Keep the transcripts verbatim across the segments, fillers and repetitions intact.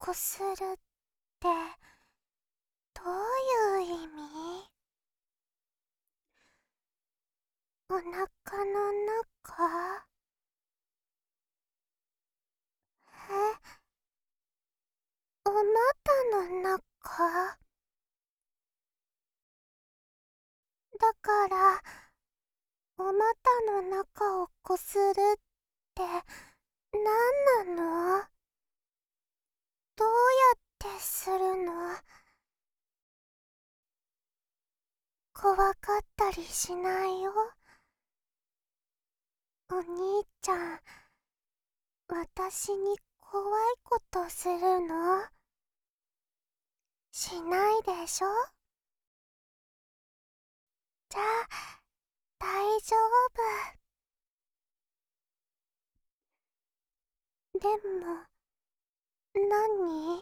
こするってどういう意味？お腹の中？え、お股の中？だからお股の中をこするって何なの？どうやってするの？怖かったりしないよ。お兄ちゃん、私に怖いことするの？しないでしょ？じゃあ大丈夫。でも何？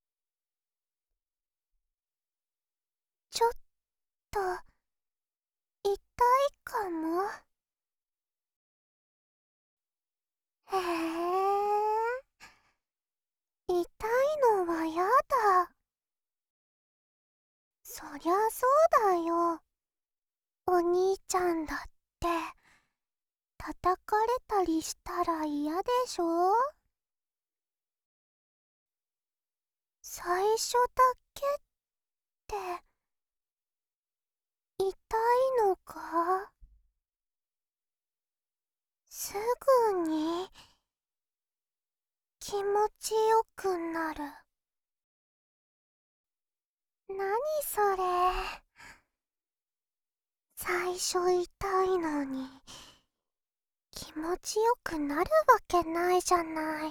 ちょっと痛いかも。へえ、痛いのはやだ。そりゃそうだよ。お兄ちゃんだって叩かれたりしたら嫌でしょ？最初だけって痛いのか？すぐに気持ちよくなる。なにそれ？最初痛いのに気持ちよくなるわけないじゃない。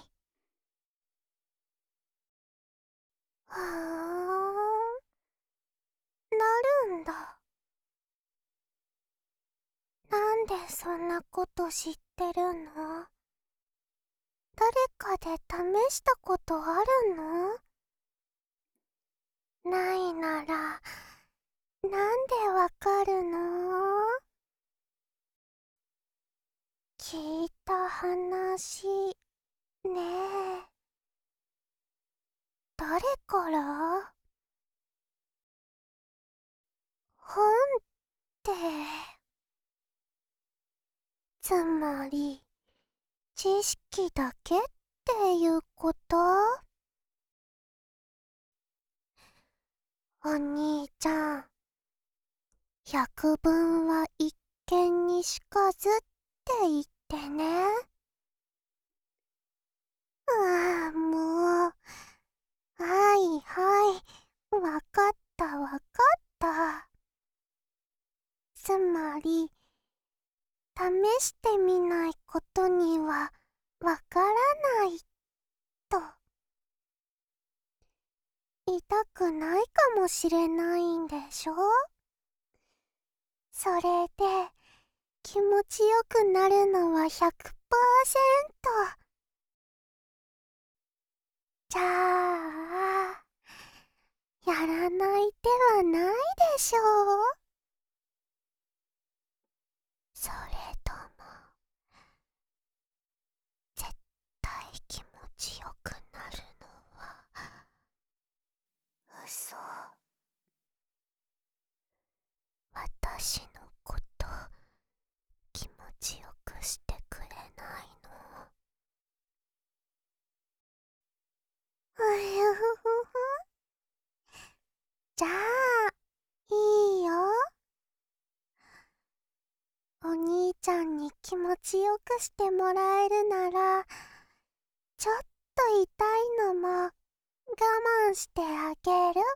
ふーん、なるんだ。なんでそんなこと知ってるの？誰かで試したことあるの？ないならなんでわかるの？聞いた話ねえ。誰から？本って、つまり知識だけっていうこと？お兄ちゃん、百聞は一見にしかずって言ってね。ああ、もう。はいはい、わかったわかった。つまり、試してみないことにはわからないと。痛くないかもしれないんでしょ？それで気持ちよくなるのは ひゃくパーセント。じゃあ、やらない手はないでしょう？それとも、絶対気持ちよくなるのは嘘？私のこと気持ちよくしてくれないの？うふふふ。じゃあいいよ。お兄ちゃんに気持ちよくしてもらえるなら、ちょっと痛いのも我慢してあげる。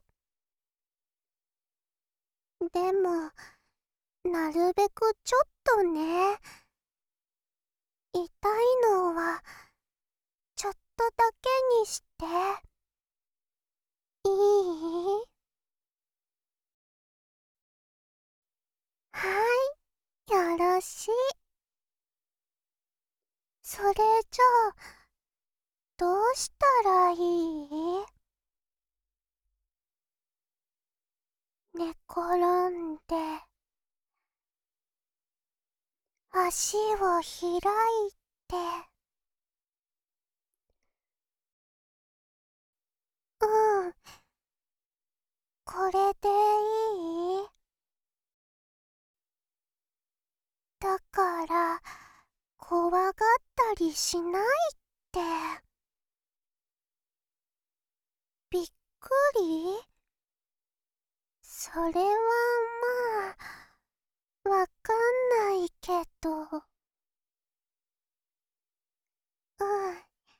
でもなるべくちょっとね。痛いのはちょっとだけにして。いい？はい、よろしい。それじゃあどうしたらいい？寝転んで足を開いてうん。これでいい？だから、怖がったりしないって。びっくり？それはまあ、わかんないけど。うん。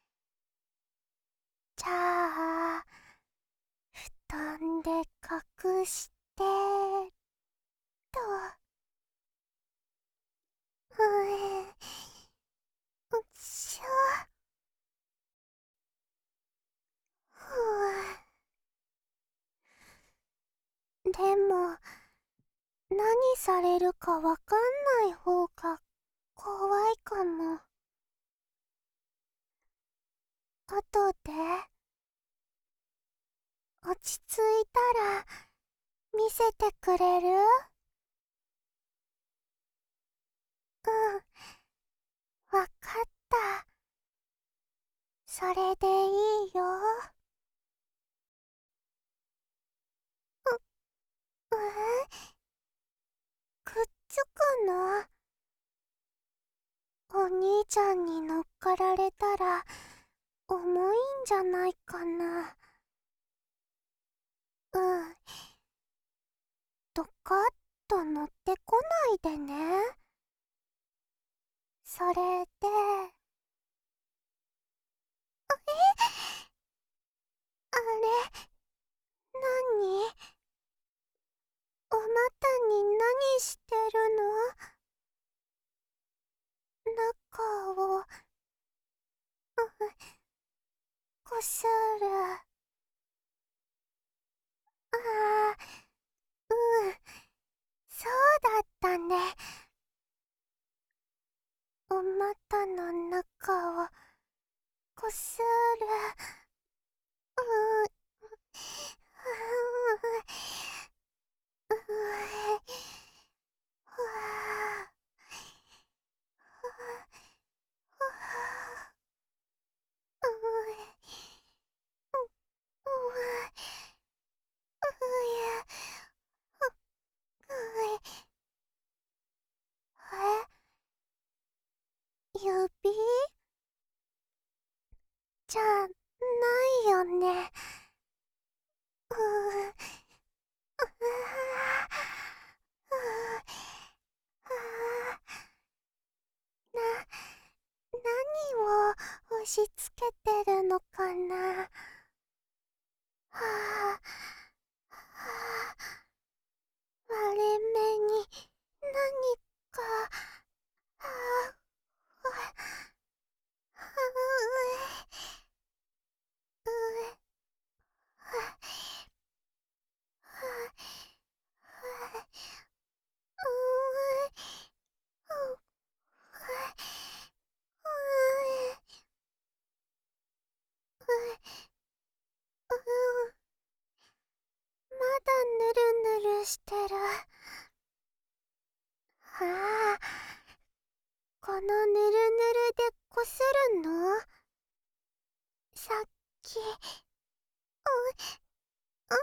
じゃあ、布団で隠してと。うん。うっしょ。ふう。でも、何されるかわかんない方が怖いかも。後で落ち着いたら見せてくれる？うん、わかった。それでいいよ。う、うん？くっつくの？お兄ちゃんに乗っかられたら重いんじゃないかな。うん。ドカッと乗ってこないでね。それで、あれ、何？お股に何してるの？中を、うこする。ああ、うん、そうだったね。お股の中をこする。うん、ううふわふふううううえ、指じゃないよね。うううな、何を押し付けてるのかな。はあ、はあ、割れ目に何か、はあ、はあ、うえ、うえ、はあ、はあ、うえ、うえ、うえ、うえ、まだぬるぬるしてる。ああ、このぬるぬるでこするの？さっき、う、うん、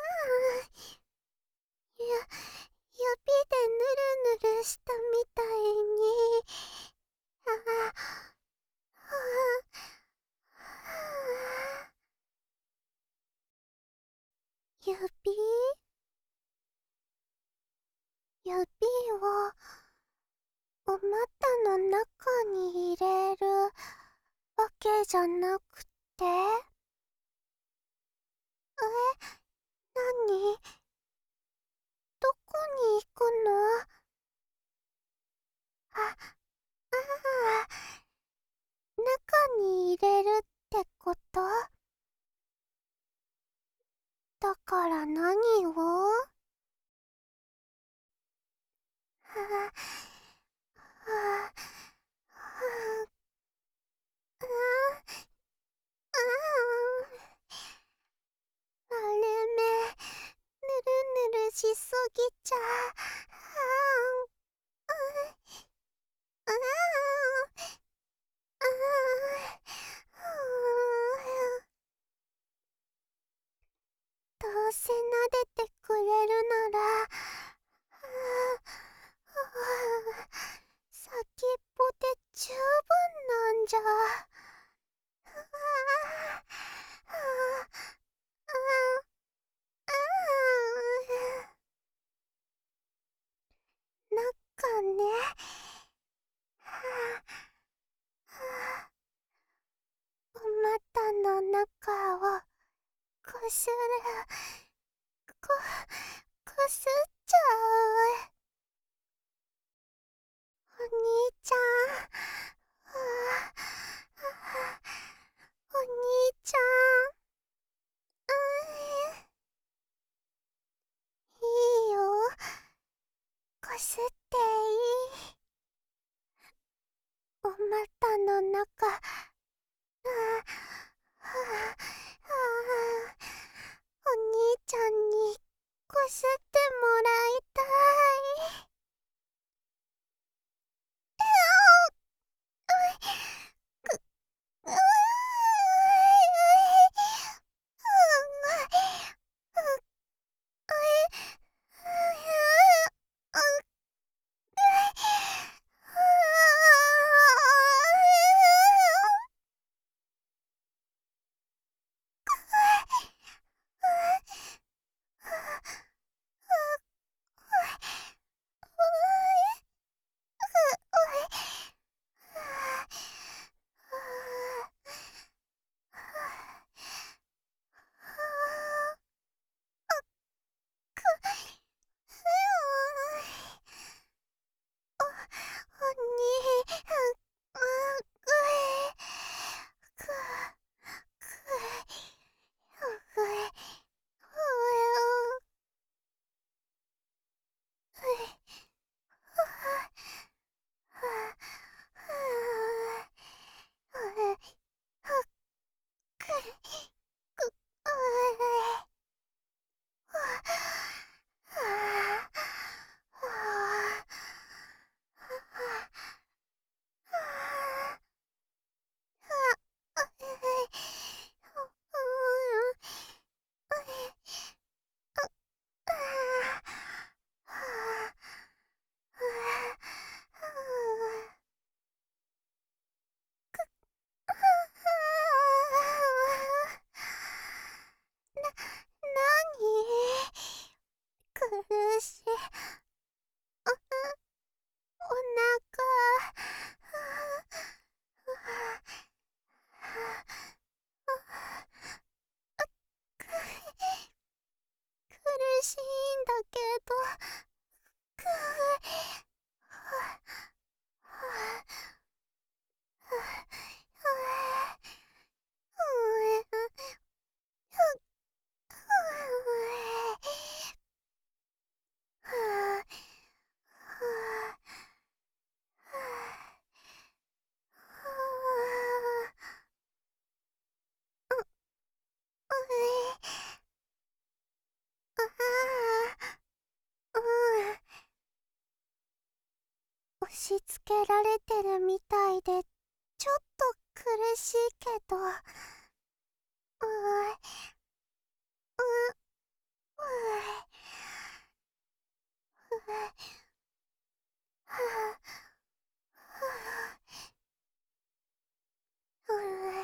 ゆ、指でぬるぬるしたみたいに。ああ、はあ、指指をお股の中に入れるわけじゃなくて？え、何？どこに行くの？あ、ああ、中に入れるってこと？だから何を？はあ、はあ、はあ、ああ、ああ、割れ目、ぬるぬるしすぎちゃ。はあ、ああ、ああ、 お股の中をこする、こ、こすっちゃう。お兄ちゃん、ああ、お兄ちゃん、うーん、いいよ、こすっていい。お股の中、ああ、ああ、お兄ちゃんにこすってもらいたい。うううううううな、なに苦しい。お、おなか。苦しいんだけど、く押し付けられてるみたいでちょっと苦しいけど、うー、うー、うー、うー、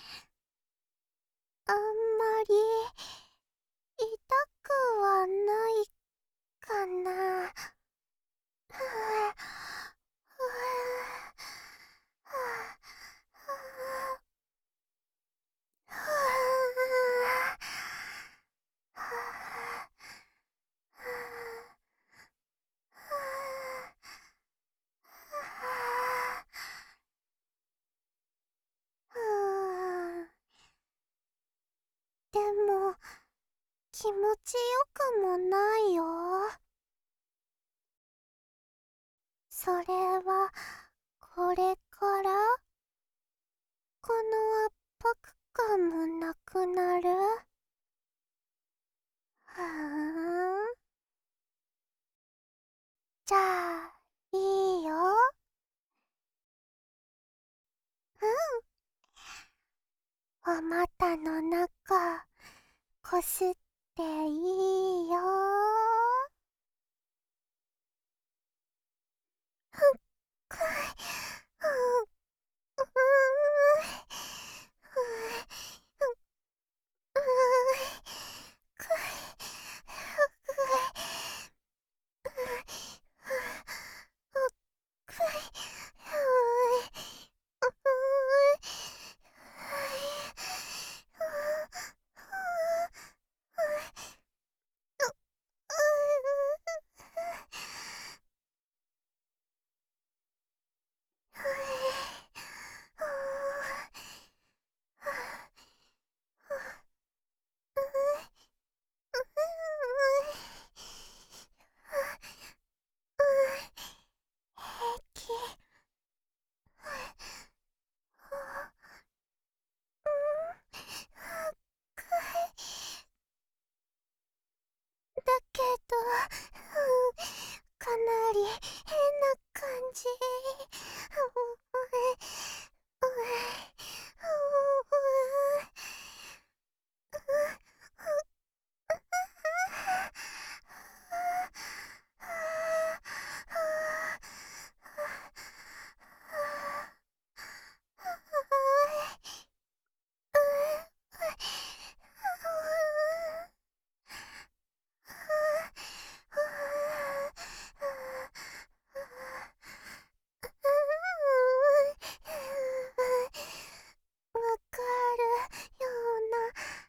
あんまり痛くはないかな。ふぅ、ふぅ、ふぅ。でも気持ちよくもないよ。それはこれからこの圧迫感もなくなる？ふーん。じゃあいいよ。うん。お股の中こすっていいよ。ふっくい、うん、うーん、ふい、ふっ、うーい、くい、ふっくい、うい、ふっ、ふっじ。わかるような、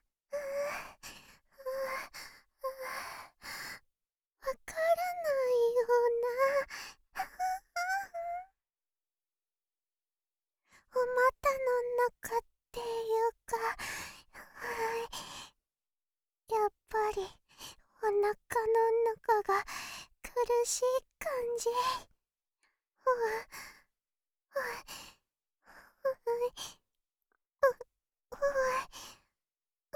わからないような、お股の中っていうか、やっぱりお腹の中が苦しい感じ。うううう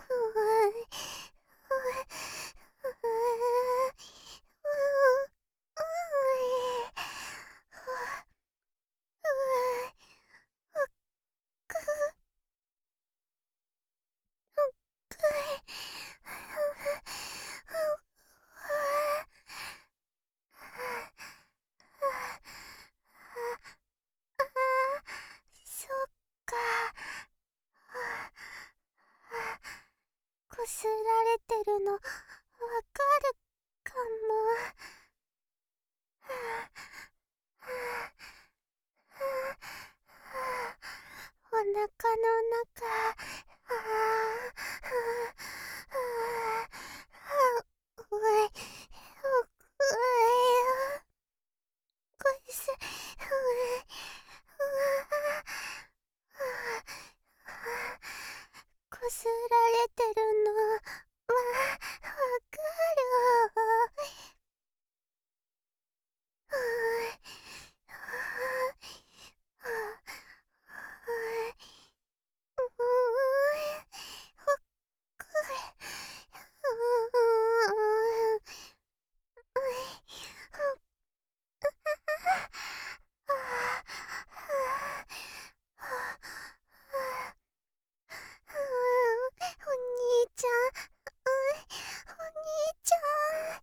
そっか。こすられてるのわかるかも。お腹の中、あーうえうえこすうえこすられてるのわわかる。お兄ちゃん、お兄ちゃん。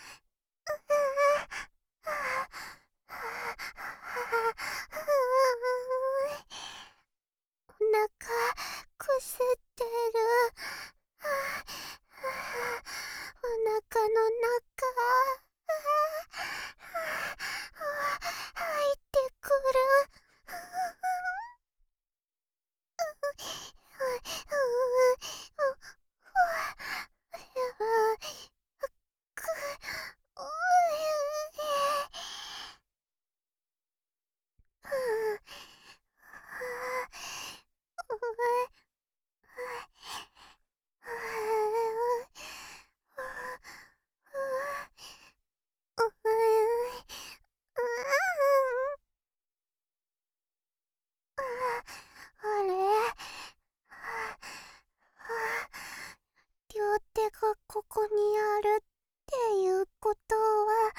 お腹こすってる。お腹の中入ってくる。あれ、両手がここにあるっていうことは、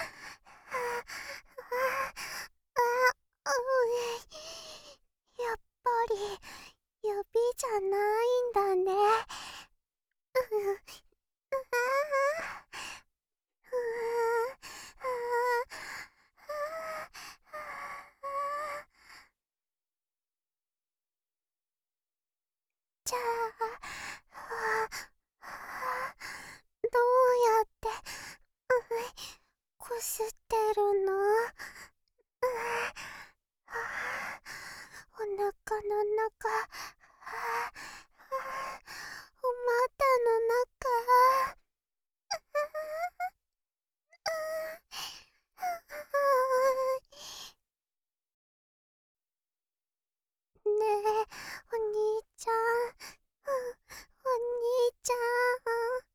あ、うやっぱり指じゃないんだね。うじゃあ、どうやってこすってるの？お腹の中、お股の中、ねえ、お兄ちゃん、お兄ちゃん、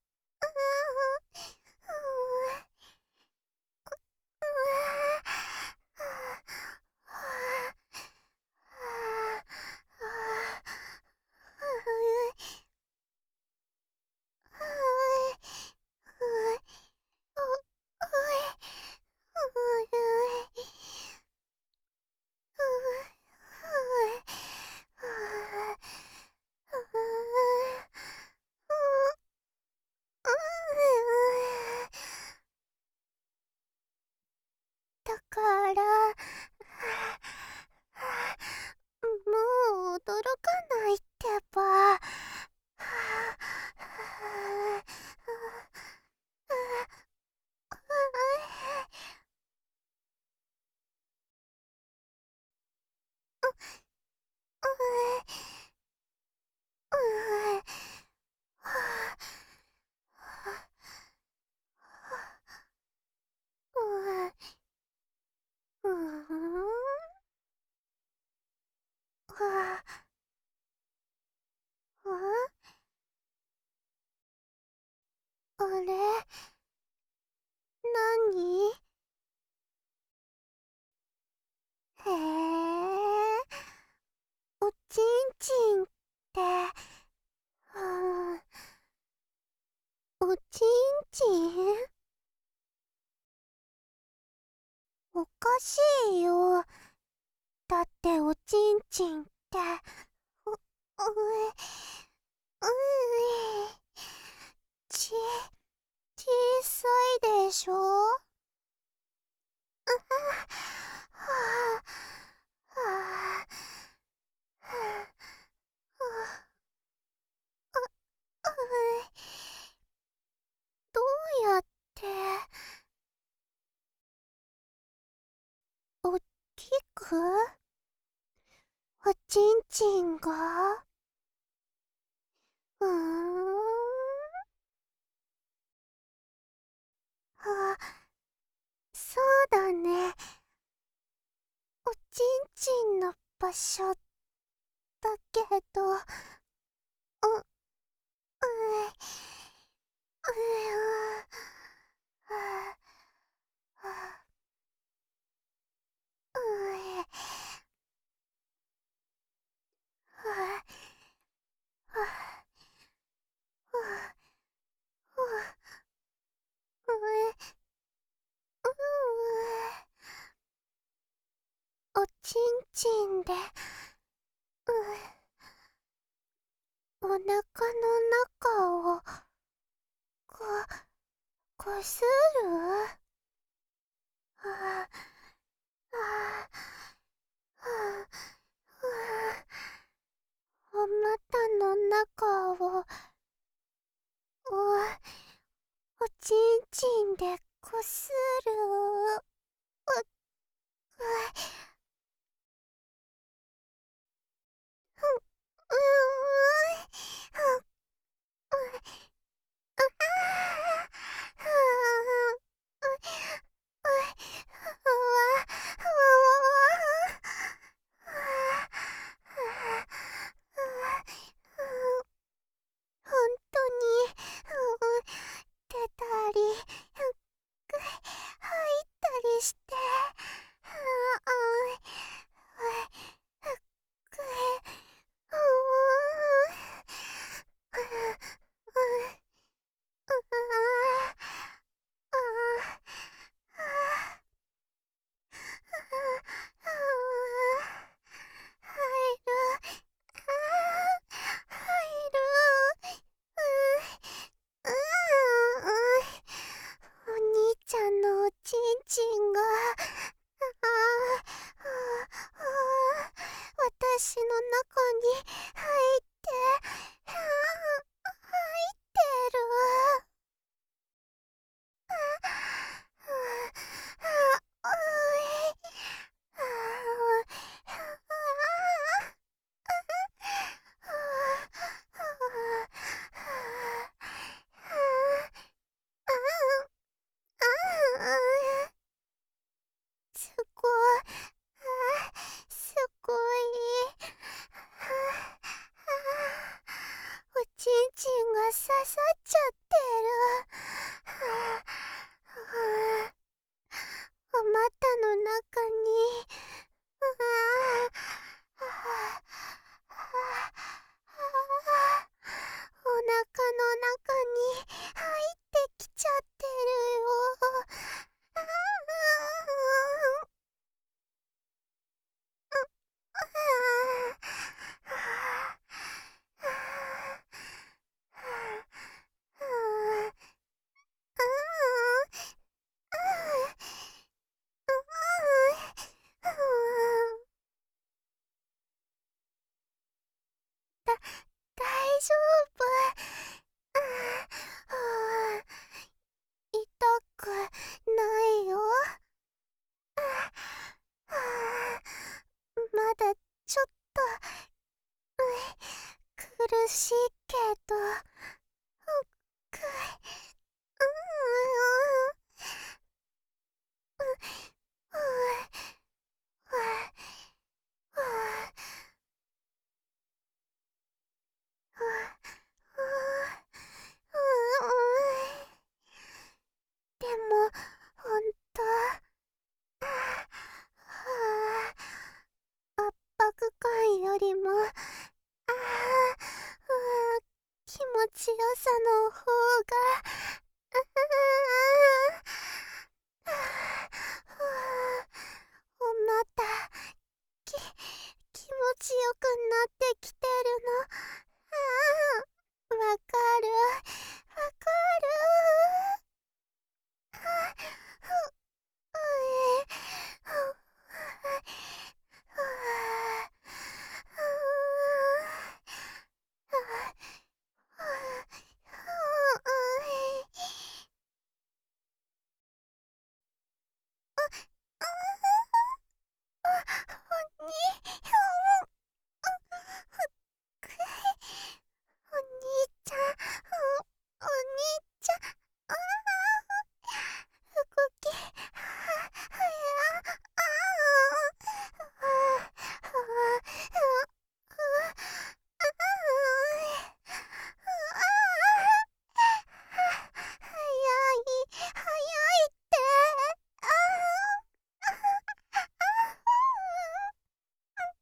はあ、あれ、なに？へえ、おちんちんって、うん、おちんちん？おかしいよ。だっておちんちんって、う、うえ、うえ、ち、小さいでしょ？はあ、はあ、はあ、うえ、どうやって、おっきく？おちんちんが？うーん。あ、そうだね。おちんちんの場所だけど、う、うえ、うえ、あ、あ、うえ、あ、あ、あ、うえ、うえ、おちんちんで、うえ、おなかの中を、こ、こする？あ、あ、あ、お股の中を、お、おちんちんでこする？う、う、う、う、う、う、ほんとに、出たり、入ったりして、お兄ちゃんのおちんちんが、ああ、ああ、私の中に入って、ああ、入ってる。ああ、あ、うい、ああ、すごい、すごい。おちんちんが刺さっちゃってる。お股の中に、お腹の中に入ってきちゃってるよ。ああ、だ、大丈夫。痛くないよ。まだちょっと、苦しいけど、く、うさの方が、うううまた、き、気持ちよくなってきてるの。ああ、わかる、わかる。あ、ふ、うえ、ふ、ふ、お兄ちゃん、お、お兄ちゃん、ああ、動き、は、はや、ああ、ああ、早い、早いって。ああ、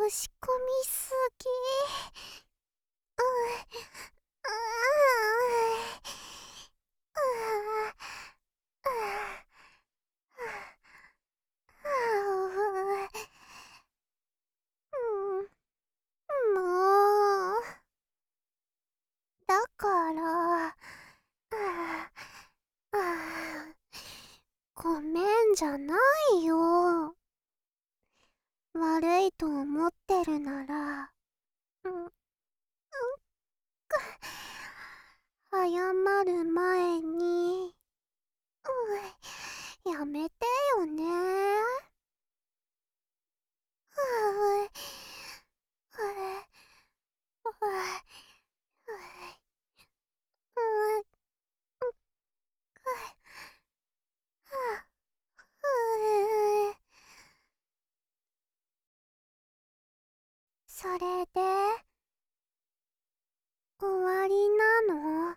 押し込みすぎ。うううううもうだからごめんじゃないよ。悪いと思ってるなら、うん、うん、謝る前に、うん、やめてよね。うううそれで終わりなの？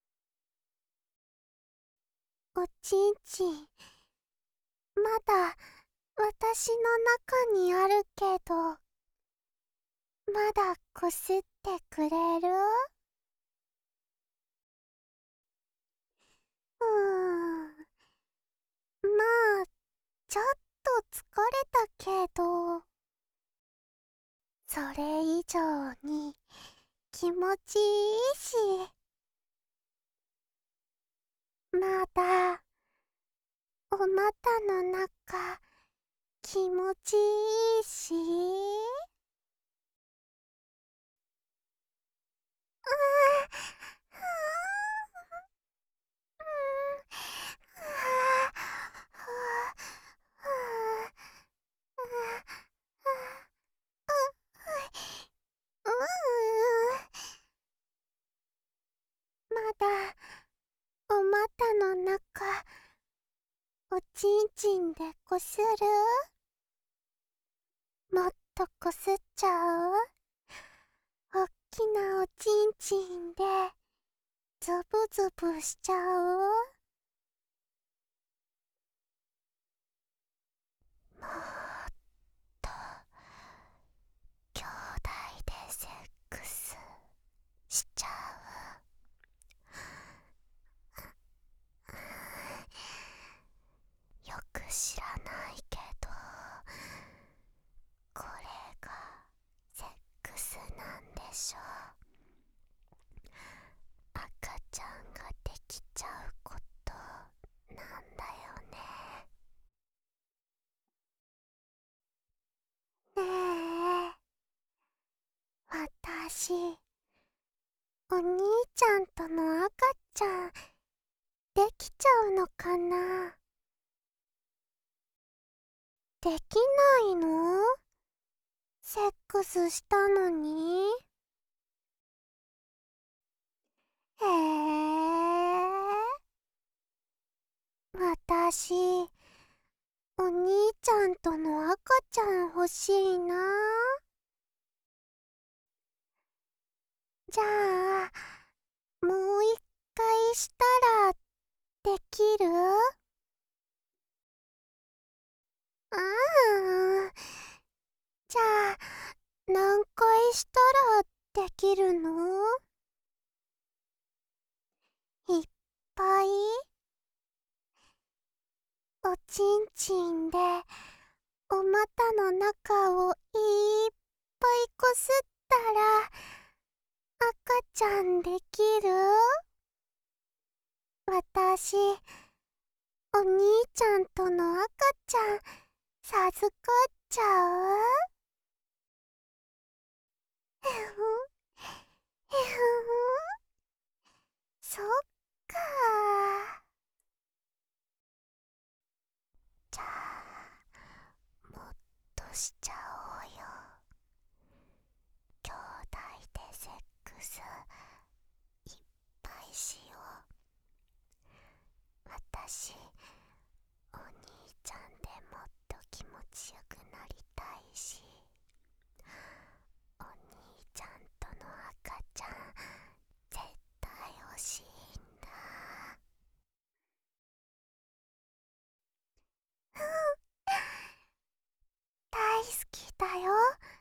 おちんちんまだ私の中にあるけど、まだこすってくれる？うーん、まあちょっと疲れたけど、それ以上に気持ちいいし、まだお股の中気持ちいいし、うまだお股の中おちんちんでこする？もっとこすっちゃう？おっきなおちんちんでズブズブしちゃう？もっと兄弟でセックスしちゃう？よく知らないけど、これがセックスなんでしょ？赤ちゃんができちゃうことなんだよね。ねえ、私お兄ちゃんとの赤ちゃんできちゃうのかな？できないの？セックスしたのに。へえ、私お兄ちゃんとの赤ちゃん欲しいな。じゃあもう一回したらできる？うーん、じゃあ何回したらできるの？いっぱいおちんちんでお股の中をいっぱいこすったら赤ちゃんできる？私お兄ちゃんとの赤ちゃん授かっちゃう？ふふふふそっか。じゃあもっとしちゃおうよ。兄弟でセックスいっぱいしよう。私お兄ちゃんでもっと気持ちよくなりたいし、お兄ちゃんとの赤ちゃん絶対欲しいんだ。大好きだよ